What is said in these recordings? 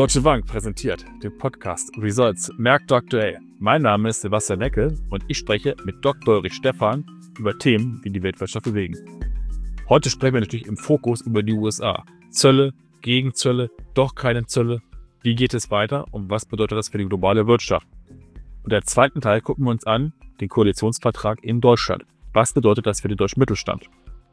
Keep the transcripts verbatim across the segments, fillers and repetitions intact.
Deutsche Bank präsentiert den Podcast Results Märkte aktuell. Mein Name ist Sebastian Neckel und ich spreche mit Doktor Ulrich Stephan über Themen, die die Weltwirtschaft bewegen. Heute sprechen wir natürlich im Fokus über die U S A. Zölle, Gegenzölle, doch keine Zölle. Wie geht es weiter und was bedeutet das für die globale Wirtschaft? Und im zweiten Teil gucken wir uns an den Koalitionsvertrag in Deutschland. Was bedeutet das für den deutschen Mittelstand?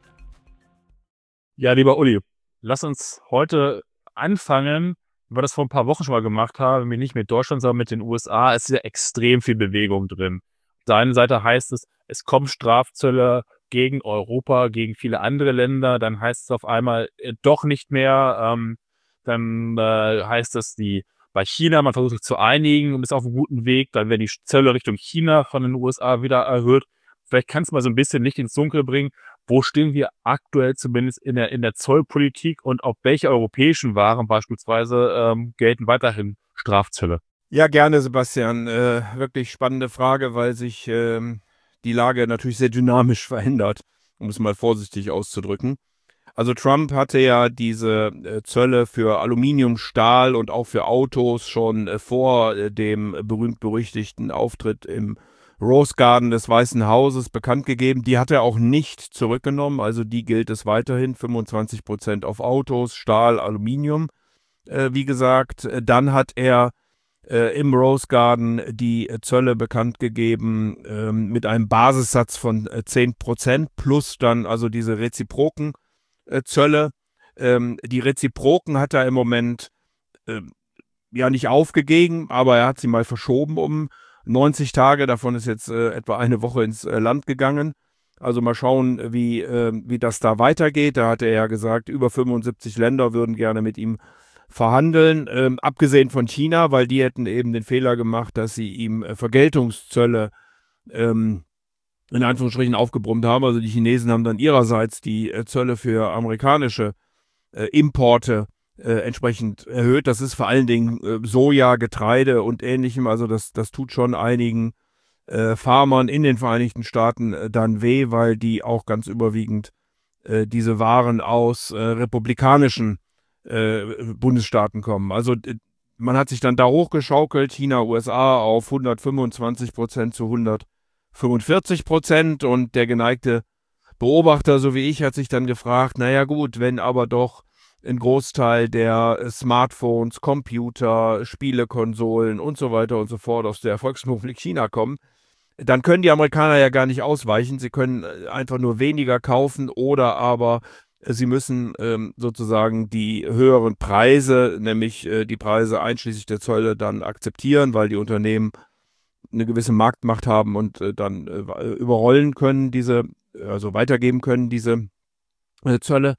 Ja, lieber Uli, lass uns heute anfangen, wie wir das vor ein paar Wochen schon mal gemacht haben, nämlich nicht mit Deutschland, sondern mit den U S A. Es ist ja extrem viel Bewegung drin. Auf der einen Seite heißt es, es kommen Strafzölle gegen Europa, gegen viele andere Länder. Dann heißt es auf einmal äh, doch nicht mehr. Ähm, dann äh, heißt es, die bei China, man versucht sich zu einigen und ist auf einem guten Weg. Dann werden die Zölle Richtung China von den U S A wieder erhöht. Vielleicht kannst du mal so ein bisschen Licht ins Dunkel bringen. Wo stehen wir aktuell zumindest in der, in der Zollpolitik und auf welche europäischen Waren beispielsweise ähm, gelten weiterhin Strafzölle? Ja, gerne, Sebastian. Äh, wirklich spannende Frage, weil sich ähm, die Lage natürlich sehr dynamisch verändert, um es mal vorsichtig auszudrücken. Also Trump hatte ja diese äh, Zölle für Aluminium, Stahl und auch für Autos schon äh, vor äh, dem berühmt-berüchtigten Auftritt im Rose Garden des Weißen Hauses bekannt gegeben. Die hat er auch nicht zurückgenommen, also die gilt es weiterhin, fünfundzwanzig Prozent auf Autos, Stahl, Aluminium. Äh, wie gesagt, äh, dann hat er äh, im Rose Garden die äh, Zölle bekannt gegeben äh, mit einem Basissatz von äh, zehn Prozent plus dann also diese reziproken äh, Zölle. Ähm, die reziproken hat er im Moment äh, ja nicht aufgegeben, aber er hat sie mal verschoben um neunzig Tage, davon ist jetzt äh, etwa eine Woche ins äh, Land gegangen. Also mal schauen, wie, äh, wie das da weitergeht. Da hatte er ja gesagt, über fünfundsiebzig Länder würden gerne mit ihm verhandeln, ähm, abgesehen von China, weil die hätten eben den Fehler gemacht, dass sie ihm äh, Vergeltungszölle ähm, in Anführungsstrichen aufgebrummt haben. Also die Chinesen haben dann ihrerseits die äh, Zölle für amerikanische äh, Importe Äh, entsprechend erhöht. Das ist vor allen Dingen äh, Soja, Getreide und Ähnlichem. Also das, das tut schon einigen äh, Farmern in den Vereinigten Staaten äh, dann weh, weil die auch ganz überwiegend äh, diese Waren aus äh, republikanischen äh, Bundesstaaten kommen. Also äh, man hat sich dann da hochgeschaukelt, China, U S A auf hundertfünfundzwanzig Prozent zu hundertfünfundvierzig Prozent und der geneigte Beobachter, so wie ich, hat sich dann gefragt, naja gut, wenn aber doch ein Großteil der Smartphones, Computer, Spielekonsolen und so weiter und so fort aus der Volksrepublik China kommen, dann können die Amerikaner ja gar nicht ausweichen. Sie können einfach nur weniger kaufen oder aber sie müssen ähm, sozusagen die höheren Preise, nämlich äh, die Preise einschließlich der Zölle, dann akzeptieren, weil die Unternehmen eine gewisse Marktmacht haben und äh, dann äh, überrollen können, diese, also weitergeben können, diese äh, Zölle.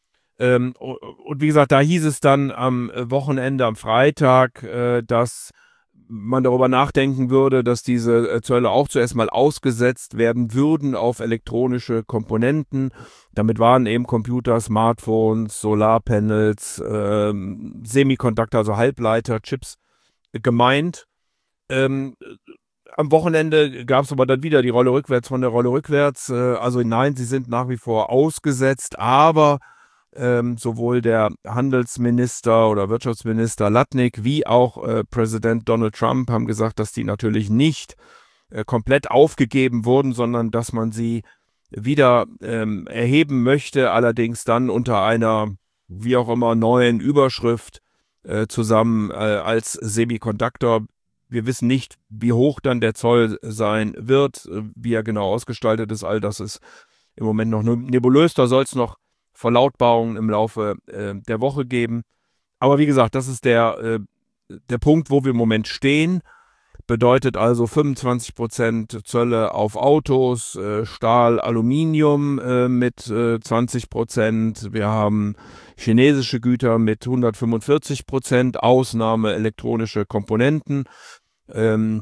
Ähm, und wie gesagt, da hieß es dann am Wochenende, am Freitag, äh, dass man darüber nachdenken würde, dass diese äh, Zölle auch zuerst mal ausgesetzt werden würden auf elektronische Komponenten. Damit waren eben Computer, Smartphones, Solarpanels, ähm, Semiconductor, also Halbleiter, Chips äh, gemeint. Ähm, am Wochenende gab es aber dann wieder die Rolle rückwärts von der Rolle rückwärts. Äh, also nein, sie sind nach wie vor ausgesetzt, aber Ähm, sowohl der Handelsminister oder Wirtschaftsminister Latnik wie auch äh, Präsident Donald Trump haben gesagt, dass die natürlich nicht äh, komplett aufgegeben wurden, sondern dass man sie wieder ähm, erheben möchte, allerdings dann unter einer, wie auch immer, neuen Überschrift äh, zusammen äh, als Semiconductor. Wir wissen nicht, wie hoch dann der Zoll sein wird, äh, wie er genau ausgestaltet ist. All das ist im Moment noch nebulös. Da soll es noch Verlautbarungen im Laufe äh, der Woche geben. Aber wie gesagt, das ist der, äh, der Punkt, wo wir im Moment stehen. Bedeutet also fünfundzwanzig Prozent Zölle auf Autos, äh, Stahl, Aluminium äh, mit äh, zwanzig Prozent. Wir haben chinesische Güter mit hundertfünfundvierzig Prozent, Ausnahme elektronische Komponenten. Ähm,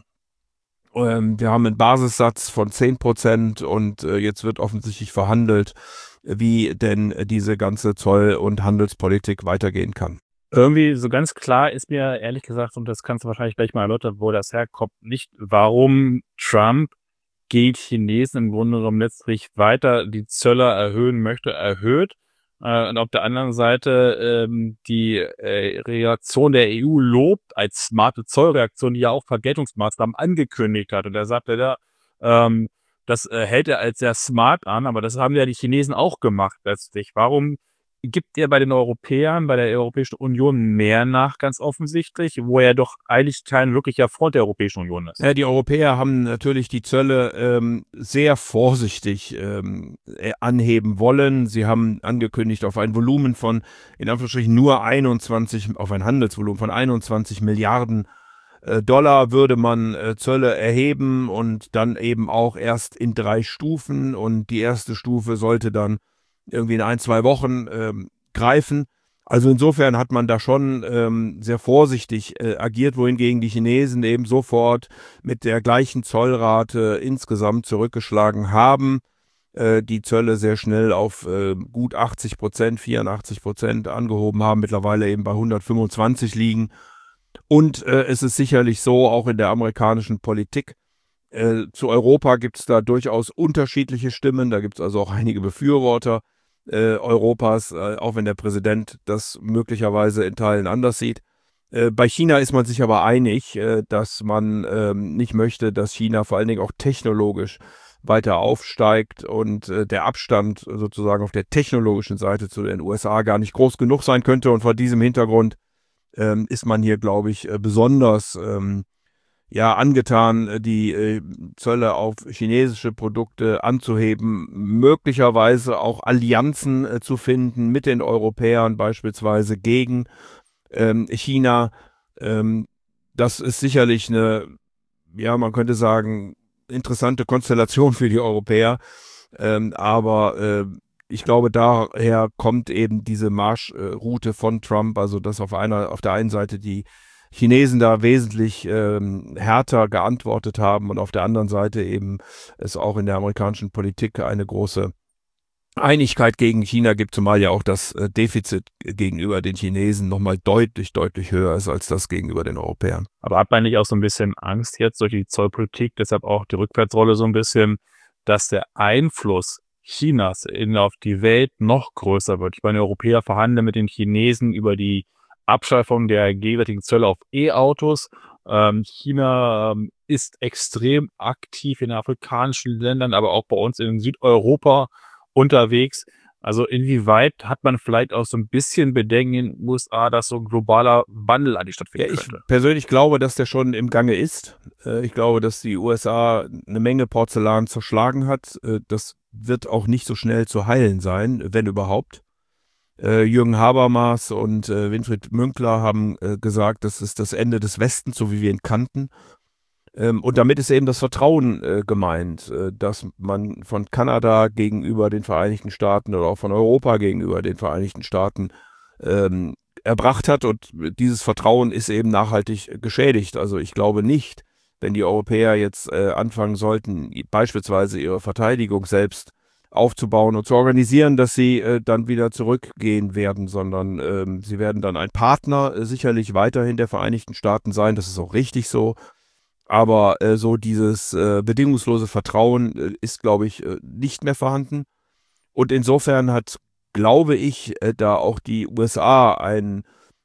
ähm, wir haben einen Basissatz von zehn Prozent und äh, jetzt wird offensichtlich verhandelt, wie denn diese ganze Zoll- und Handelspolitik weitergehen kann. Irgendwie so ganz klar ist mir ehrlich gesagt, und das kannst du wahrscheinlich gleich mal erläutern, wo das herkommt, nicht, warum Trump gegen Chinesen im Grunde genommen letztlich weiter die Zölle erhöhen möchte, erhöht, Äh, und auf der anderen Seite ähm, die äh, Reaktion der E U lobt als smarte Zollreaktion, die ja auch Vergeltungsmaßnahmen angekündigt hat. Und er sagte da, ähm, das äh, hält er als sehr smart an, aber das haben ja die Chinesen auch gemacht letztlich. Warum gibt er bei den Europäern, bei der Europäischen Union mehr nach, ganz offensichtlich, wo er doch eigentlich kein wirklicher Freund der Europäischen Union ist? Ja, die Europäer haben natürlich die Zölle ähm, sehr vorsichtig ähm, äh, anheben wollen. Sie haben angekündigt auf ein Volumen von, in Anführungsstrichen, nur einundzwanzig, auf ein Handelsvolumen von einundzwanzig Milliarden äh, Dollar würde man äh, Zölle erheben und dann eben auch erst in drei Stufen. Und die erste Stufe sollte dann irgendwie in ein, zwei Wochen ähm, greifen. Also insofern hat man da schon ähm, sehr vorsichtig äh, agiert, wohingegen die Chinesen eben sofort mit der gleichen Zollrate insgesamt zurückgeschlagen haben, äh, die Zölle sehr schnell auf äh, gut achtzig Prozent, vierundachtzig Prozent angehoben haben, mittlerweile eben bei hundertfünfundzwanzig liegen. Und äh, es ist sicherlich so, auch in der amerikanischen Politik, äh, zu Europa gibt es da durchaus unterschiedliche Stimmen, da gibt es also auch einige Befürworter Äh, Europas, äh, auch wenn der Präsident das möglicherweise in Teilen anders sieht. Äh, bei China ist man sich aber einig, äh, dass man ähm, nicht möchte, dass China vor allen Dingen auch technologisch weiter aufsteigt und äh, der Abstand sozusagen auf der technologischen Seite zu den U S A gar nicht groß genug sein könnte. Und vor diesem Hintergrund ähm, ist man hier, glaube ich, äh, besonders ähm, ja, angetan, die äh, Zölle auf chinesische Produkte anzuheben, möglicherweise auch Allianzen äh, zu finden mit den Europäern, beispielsweise gegen ähm, China. Ähm, das ist sicherlich eine, ja, man könnte sagen, interessante Konstellation für die Europäer. Ähm, aber äh, ich glaube, daher kommt eben diese Marschroute von Trump, also dass auf einer, auf der einen Seite die Chinesen da wesentlich ähm, härter geantwortet haben und auf der anderen Seite eben es auch in der amerikanischen Politik eine große Einigkeit gegen China gibt, zumal ja auch das äh, Defizit gegenüber den Chinesen nochmal deutlich, deutlich höher ist als das gegenüber den Europäern. Aber hat man nicht auch so ein bisschen Angst jetzt durch die Zollpolitik, deshalb auch die Rückwärtsrolle so ein bisschen, dass der Einfluss Chinas in auf die Welt noch größer wird? Ich meine, die Europäer verhandeln mit den Chinesen über die Abschaffung der gegenwärtigen Zölle auf E-Autos. Ähm, China ähm, ist extrem aktiv in afrikanischen Ländern, aber auch bei uns in Südeuropa unterwegs. Also inwieweit hat man vielleicht auch so ein bisschen Bedenken in den U S A, dass so ein globaler Wandel eigentlich Ja, stattfinden ich könnte? persönlich glaube, dass der schon im Gange ist. Äh, ich glaube, dass die U S A eine Menge Porzellan zerschlagen hat. Äh, das wird auch nicht so schnell zu heilen sein, wenn überhaupt. Äh, Jürgen Habermas und äh, Winfried Münkler haben äh, gesagt, das ist das Ende des Westens, so wie wir ihn kannten. Ähm, und damit ist eben das Vertrauen äh, gemeint, äh, dass man von Kanada gegenüber den Vereinigten Staaten oder auch von Europa gegenüber den Vereinigten Staaten ähm, erbracht hat. Und dieses Vertrauen ist eben nachhaltig geschädigt. Also ich glaube nicht, wenn die Europäer jetzt äh, anfangen sollten, beispielsweise ihre Verteidigung selbst aufzubauen und zu organisieren, dass sie äh, dann wieder zurückgehen werden, sondern ähm, sie werden dann ein Partner äh, sicherlich weiterhin der Vereinigten Staaten sein. Das ist auch richtig so. Aber äh, so dieses äh, bedingungslose Vertrauen äh, ist, glaube ich, äh, nicht mehr vorhanden. Und insofern hat, glaube ich, äh, da auch die U S A einen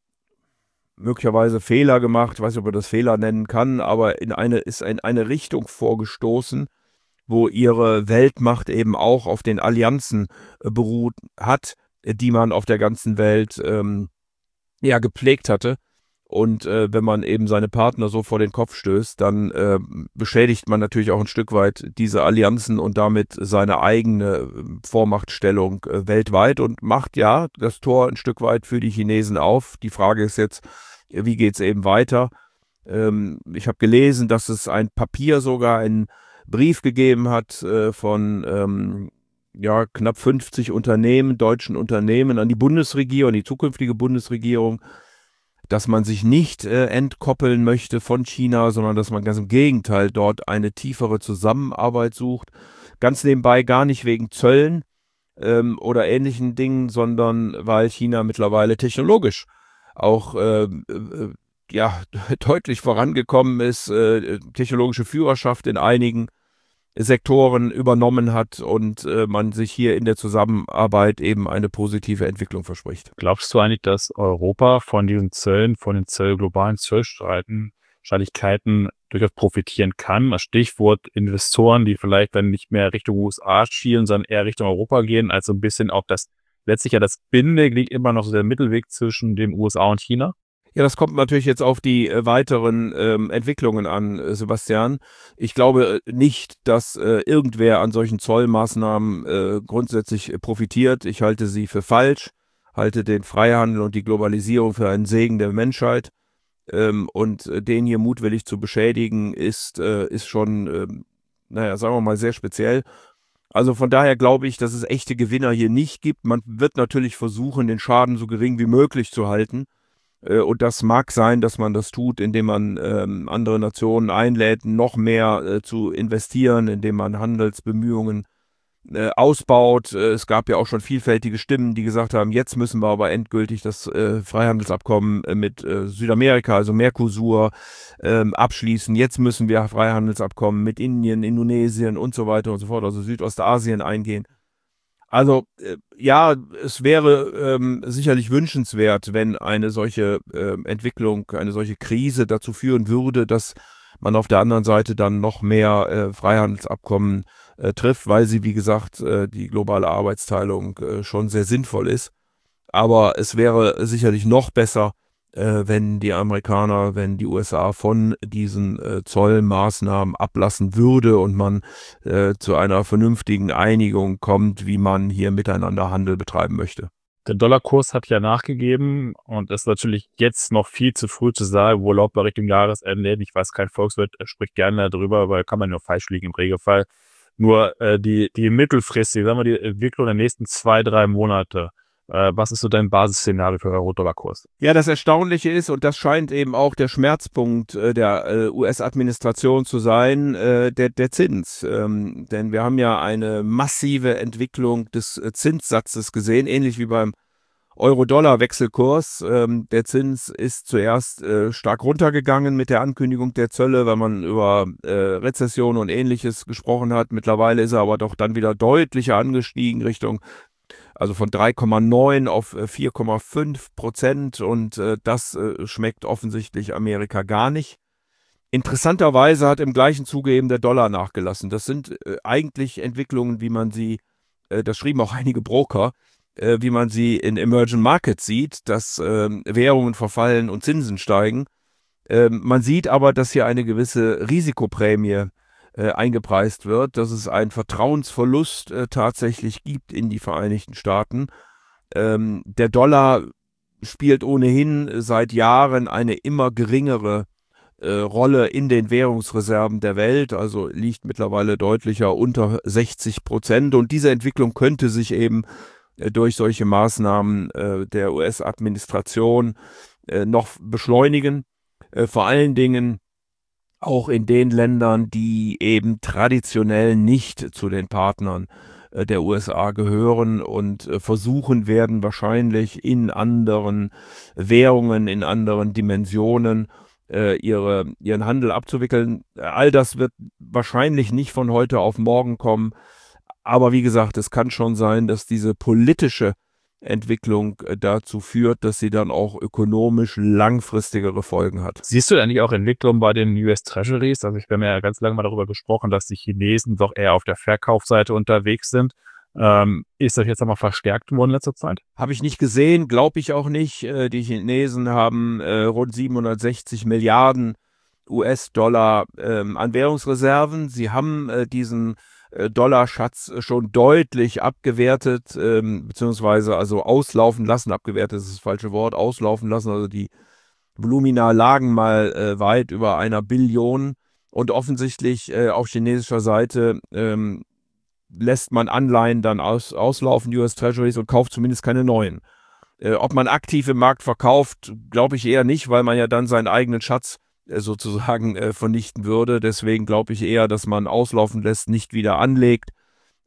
möglicherweise Fehler gemacht, ich weiß nicht, ob man das Fehler nennen kann, aber in eine, ist in eine Richtung vorgestoßen, wo ihre Weltmacht eben auch auf den Allianzen äh, beruht hat, äh, die man auf der ganzen Welt ähm, ja, gepflegt hatte. Und äh, wenn man eben seine Partner so vor den Kopf stößt, dann äh, beschädigt man natürlich auch ein Stück weit diese Allianzen und damit seine eigene äh, Vormachtstellung äh, weltweit und macht ja das Tor ein Stück weit für die Chinesen auf. Die Frage ist jetzt, wie geht es eben weiter? Ähm, ich habe gelesen, dass es ein Papier sogar, einen Brief gegeben hat äh, von ähm, ja, knapp fünfzig Unternehmen, deutschen Unternehmen an die Bundesregierung, an die zukünftige Bundesregierung, dass man sich nicht äh, entkoppeln möchte von China, sondern dass man ganz im Gegenteil dort eine tiefere Zusammenarbeit sucht. Ganz nebenbei gar nicht wegen Zöllen ähm, oder ähnlichen Dingen, sondern weil China mittlerweile technologisch auch äh, äh, ja, deutlich vorangekommen ist, äh, technologische Führerschaft in einigen Sektoren übernommen hat und äh, man sich hier in der Zusammenarbeit eben eine positive Entwicklung verspricht. Glaubst du eigentlich, dass Europa von diesen Zöllen, von den Zöll, globalen Zollstreiten, Streitigkeiten durchaus profitieren kann? Das Stichwort Investoren, die vielleicht dann nicht mehr Richtung U S A schielen, sondern eher Richtung Europa gehen, also ein bisschen auch das, letztlich ja das Bindeglied liegt immer noch so der Mittelweg zwischen den U S A und China. Ja, das kommt natürlich jetzt auf die äh, weiteren ähm, Entwicklungen an, äh, Sebastian. Ich glaube äh, nicht, dass äh, irgendwer an solchen Zollmaßnahmen äh, grundsätzlich äh, profitiert. Ich halte sie für falsch, halte den Freihandel und die Globalisierung für einen Segen der Menschheit. Ähm, und äh, den hier mutwillig zu beschädigen, ist, äh, ist schon, äh, naja, sagen wir mal, sehr speziell. Also von daher glaube ich, dass es echte Gewinner hier nicht gibt. Man wird natürlich versuchen, den Schaden so gering wie möglich zu halten. Und das mag sein, dass man das tut, indem man ähm, andere Nationen einlädt, noch mehr äh, zu investieren, indem man Handelsbemühungen äh, ausbaut. Äh, es gab ja auch schon vielfältige Stimmen, die gesagt haben, jetzt müssen wir aber endgültig das äh, Freihandelsabkommen äh, mit äh, Südamerika, also Mercosur, äh, abschließen. Jetzt müssen wir Freihandelsabkommen mit Indien, Indonesien und so weiter und so fort, also Südostasien eingehen. Also äh, ja, es wäre ähm, sicherlich wünschenswert, wenn eine solche äh, Entwicklung, eine solche Krise dazu führen würde, dass man auf der anderen Seite dann noch mehr äh, Freihandelsabkommen äh, trifft, weil sie, wie gesagt, äh, die globale Arbeitsteilung äh, schon sehr sinnvoll ist. Aber es wäre sicherlich noch besser, äh, wenn die Amerikaner, wenn die U S A von diesen äh, Zollmaßnahmen ablassen würde und man äh, zu einer vernünftigen Einigung kommt, wie man hier miteinander Handel betreiben möchte. Der Dollarkurs hat ja nachgegeben und es ist natürlich jetzt noch viel zu früh zu sagen, wo laufen wir Richtung Jahresende. Ich weiß, kein Volkswirt spricht gerne darüber, weil kann man nur falsch liegen im Regelfall. Nur äh, die, die mittelfristige, sagen wir die Entwicklung der nächsten zwei, drei Monate. Äh, was ist so dein Basisszenario für Euro-Dollar-Kurs? Ja, das Erstaunliche ist, und das scheint eben auch der Schmerzpunkt äh, der äh, U S-Administration zu sein, äh, der, der Zins. Ähm, denn wir haben ja eine massive Entwicklung des äh, Zinssatzes gesehen, ähnlich wie beim Euro-Dollar-Wechselkurs. Ähm, der Zins ist zuerst äh, stark runtergegangen mit der Ankündigung der Zölle, weil man über äh, Rezession und Ähnliches gesprochen hat. Mittlerweile ist er aber doch dann wieder deutlicher angestiegen Richtung, also von drei Komma neun auf vier Komma fünf Prozent, und äh, das äh, schmeckt offensichtlich Amerika gar nicht. Interessanterweise hat im gleichen Zuge eben der Dollar nachgelassen. Das sind äh, eigentlich Entwicklungen, wie man sie, äh, das schrieben auch einige Broker, äh, wie man sie in Emerging Markets sieht, dass äh, Währungen verfallen und Zinsen steigen. Äh, man sieht aber, dass hier eine gewisse Risikoprämie Äh, eingepreist wird, dass es einen Vertrauensverlust äh, tatsächlich gibt in die Vereinigten Staaten. Ähm, der Dollar spielt ohnehin seit Jahren eine immer geringere äh, Rolle in den Währungsreserven der Welt, also liegt mittlerweile deutlicher unter sechzig Prozent, und diese Entwicklung könnte sich eben äh, durch solche Maßnahmen äh, der U S-Administration äh, noch beschleunigen. Äh, vor allen Dingen auch in den Ländern, die eben traditionell nicht zu den Partnern äh, der U S A gehören und äh, versuchen werden, wahrscheinlich in anderen Währungen, in anderen Dimensionen äh, ihre, ihren Handel abzuwickeln. All das wird wahrscheinlich nicht von heute auf morgen kommen. Aber wie gesagt, es kann schon sein, dass diese politische Entwicklung äh, dazu führt, dass sie dann auch ökonomisch langfristigere Folgen hat. Siehst du eigentlich auch Entwicklungen bei den U S Treasuries? Also ich habe ja ganz lange mal darüber gesprochen, dass die Chinesen doch eher auf der Verkaufsseite unterwegs sind. Ähm, ist das jetzt einmal verstärkt worden in letzter Zeit? Habe ich nicht gesehen, glaube ich auch nicht. Äh, die Chinesen haben äh, rund siebenhundertsechzig Milliarden U S-Dollar ähm, an Währungsreserven. Sie haben äh, diesen Dollarschatz schon deutlich abgewertet, ähm, beziehungsweise also auslaufen lassen, abgewertet ist das falsche Wort, auslaufen lassen, also die Volumina lagen mal äh, weit über einer Billion, und offensichtlich äh, auf chinesischer Seite ähm, lässt man Anleihen dann aus, auslaufen, U S Treasuries, und kauft zumindest keine neuen. Äh, ob man aktiv im Markt verkauft, glaube ich eher nicht, weil man ja dann seinen eigenen Schatz sozusagen äh, vernichten würde. Deswegen glaube ich eher, dass man auslaufen lässt, nicht wieder anlegt.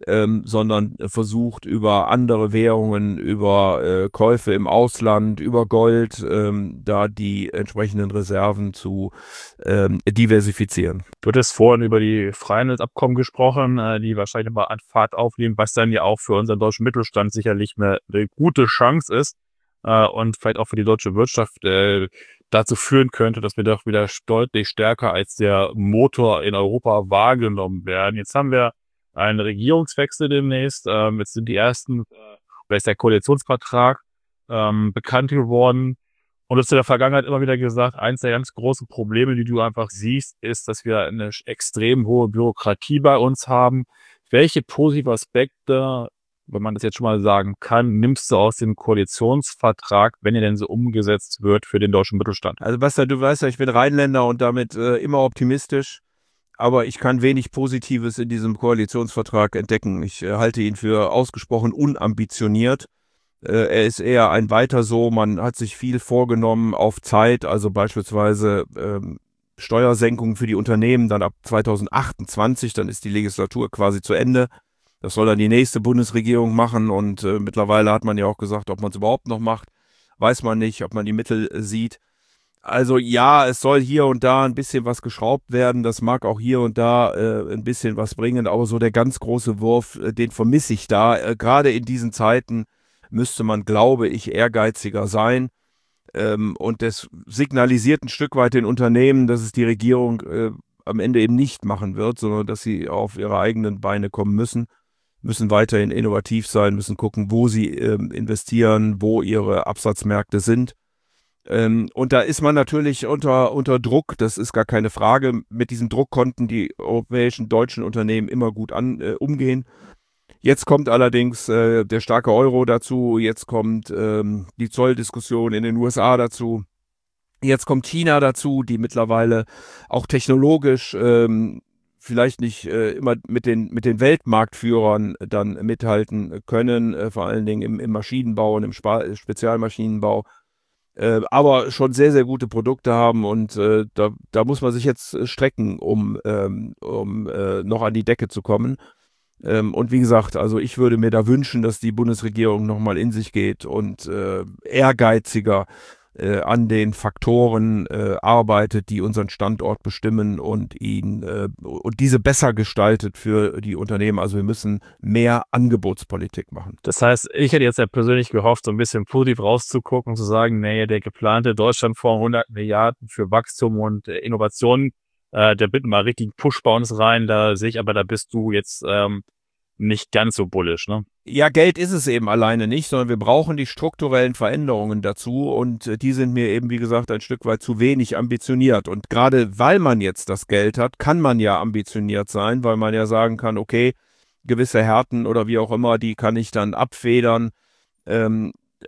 ähm, sondern versucht über andere Währungen, über äh, Käufe im Ausland, über Gold, ähm, da die entsprechenden Reserven zu ähm, diversifizieren. Du hattest vorhin über die Freihandelsabkommen gesprochen, äh, die wahrscheinlich mal an Fahrt aufnehmen, was dann ja auch für unseren deutschen Mittelstand sicherlich eine, eine gute Chance ist äh, und vielleicht auch für die deutsche Wirtschaft äh, dazu führen könnte, dass wir doch wieder deutlich stärker als der Motor in Europa wahrgenommen werden. Jetzt haben wir einen Regierungswechsel demnächst. Ähm, jetzt sind die ersten, äh, oder ist der Koalitionsvertrag ähm, bekannt geworden. Und du hast in der Vergangenheit immer wieder gesagt, eins der ganz großen Probleme, die du einfach siehst, ist, dass wir eine extrem hohe Bürokratie bei uns haben. Welche positive Aspekte, wenn man das jetzt schon mal sagen kann, nimmst du aus dem Koalitionsvertrag, wenn er denn so umgesetzt wird, für den deutschen Mittelstand? Also Basta, du weißt ja, ich bin Rheinländer und damit äh, immer optimistisch. Aber ich kann wenig Positives in diesem Koalitionsvertrag entdecken. Ich äh, halte ihn für ausgesprochen unambitioniert. Äh, er ist eher ein Weiter so. Man hat sich viel vorgenommen auf Zeit, also beispielsweise ähm, Steuersenkungen für die Unternehmen dann ab zweitausendachtundzwanzig, dann ist die Legislatur quasi zu Ende. Das soll dann die nächste Bundesregierung machen und äh, mittlerweile hat man ja auch gesagt, ob man es überhaupt noch macht, weiß man nicht, ob man die Mittel äh, sieht. Also ja, es soll hier und da ein bisschen was geschraubt werden. Das mag auch hier und da äh, ein bisschen was bringen. Aber so der ganz große Wurf, äh, den vermisse ich da. Äh, gerade in diesen Zeiten müsste man, glaube ich, ehrgeiziger sein. Ähm, und das signalisiert ein Stück weit den Unternehmen, dass es die Regierung äh, am Ende eben nicht machen wird, sondern dass sie auf ihre eigenen Beine kommen müssen. Müssen weiterhin innovativ sein, müssen gucken, wo sie äh, investieren, wo ihre Absatzmärkte sind. Ähm, und da ist man natürlich unter, unter Druck, das ist gar keine Frage. Mit diesem Druck konnten die europäischen, deutschen Unternehmen immer gut an, äh, umgehen. Jetzt kommt allerdings äh, der starke Euro dazu, jetzt kommt ähm, die Zolldiskussion in den U S A dazu, jetzt kommt China dazu, die mittlerweile auch technologisch ähm, vielleicht nicht äh, immer mit den, mit den Weltmarktführern dann mithalten können, äh, vor allen Dingen im, im Maschinenbau und im Spa- Spezialmaschinenbau. Äh, aber schon sehr, sehr gute Produkte haben und äh, da, da muss man sich jetzt äh, strecken, um, ähm, um äh, noch an die Decke zu kommen. Ähm, und wie gesagt, also ich würde mir da wünschen, dass die Bundesregierung nochmal in sich geht und äh, ehrgeiziger äh, an den Faktoren äh, arbeitet, die unseren Standort bestimmen und ihn äh, und diese besser gestaltet für die Unternehmen. Also wir müssen mehr Angebotspolitik machen. Das heißt, ich hätte jetzt ja persönlich gehofft, so ein bisschen positiv rauszugucken und zu sagen, nee, der geplante Deutschlandfonds hundert Milliarden für Wachstum und äh, Innovation, äh, der bitte mal richtig Push bei uns rein. Da sehe ich aber, da bist du jetzt ähm, nicht ganz so bullisch, ne? Ja, Geld ist es eben alleine nicht, sondern wir brauchen die strukturellen Veränderungen dazu und äh, die sind mir eben, wie gesagt, ein Stück weit zu wenig ambitioniert. Und gerade weil man jetzt das Geld hat, kann man ja ambitioniert sein, weil man ja sagen kann, okay, gewisse Härten oder wie auch immer, die kann ich dann abfedern. Ähm,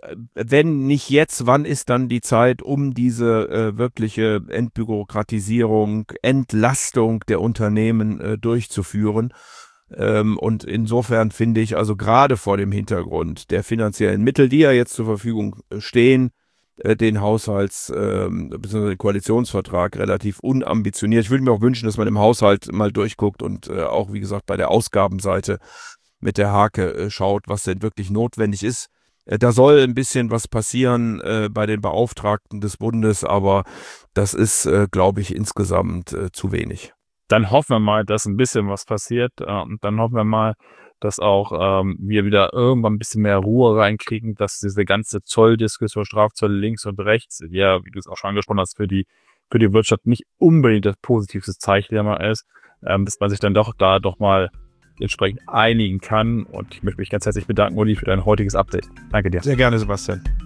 wenn nicht jetzt, wann ist dann die Zeit, um diese äh, wirkliche Entbürokratisierung, Entlastung der Unternehmen äh, durchzuführen? Ähm, und insofern finde ich, also gerade vor dem Hintergrund der finanziellen Mittel, die ja jetzt zur Verfügung stehen, äh, den Haushalts- ähm, bzw. den Koalitionsvertrag relativ unambitioniert. Ich würde mir auch wünschen, dass man im Haushalt mal durchguckt und äh, auch, wie gesagt, bei der Ausgabenseite mit der Hake äh, schaut, was denn wirklich notwendig ist. Äh, da soll ein bisschen was passieren äh, bei den Beauftragten des Bundes, aber das ist, äh, glaube ich, insgesamt äh, zu wenig. Dann hoffen wir mal, dass ein bisschen was passiert. Äh, und dann hoffen wir mal, dass auch ähm, wir wieder irgendwann ein bisschen mehr Ruhe reinkriegen, dass diese ganze Zolldiskussion, Strafzölle links und rechts, ja, wie du es auch schon angesprochen hast, für die, für die Wirtschaft nicht unbedingt das positivste Zeichen immer ist, ähm, dass man sich dann doch da doch mal entsprechend einigen kann. Und ich möchte mich ganz herzlich bedanken, Uli, für dein heutiges Update. Danke dir. Sehr gerne, Sebastian.